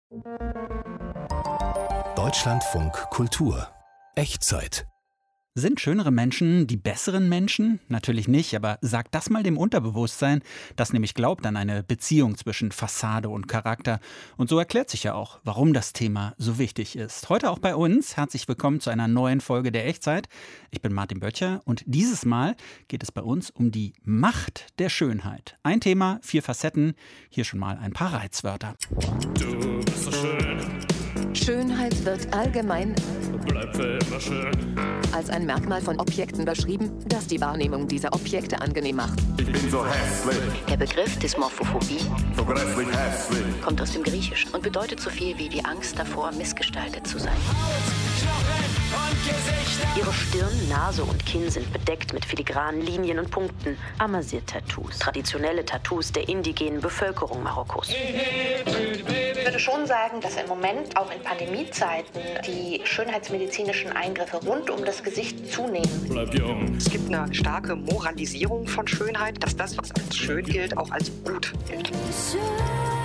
Deutschlandfunk Kultur. Echtzeit. Sind schönere Menschen die besseren Menschen? Natürlich nicht, aber sagt das mal dem Unterbewusstsein, das nämlich glaubt an eine Beziehung zwischen Fassade und Charakter. Und so erklärt sich ja auch, warum das Thema so wichtig ist. Heute auch bei uns. Herzlich willkommen zu einer neuen Folge der Echtzeit. Ich bin Martin Böttcher und dieses Mal geht es bei uns um die Macht der Schönheit. Ein Thema, 4 Facetten. Hier schon mal ein paar Reizwörter. Du bist so schön. Schönheit wird allgemein Bleib für immer schön. als ein Merkmal von Objekten beschrieben, das die Wahrnehmung dieser Objekte angenehm macht. Ich bin so hässlich, Der Begriff Dysmorphophobie so grässlich hässlich. kommt aus dem Griechischen und bedeutet so viel wie die Angst davor, missgestaltet zu sein. Ihre Stirn, Nase und Kinn sind bedeckt mit filigranen Linien und Punkten. Amazigh-Tattoos, traditionelle Tattoos der indigenen Bevölkerung Marokkos. Ich würde schon sagen, dass im Moment, auch in Pandemiezeiten, die schönheitsmedizinischen Eingriffe rund um das Gesicht zunehmen. Bleib jung. Es gibt eine starke Moralisierung von Schönheit, dass das, was als schön gilt, auch als gut gilt. Schön.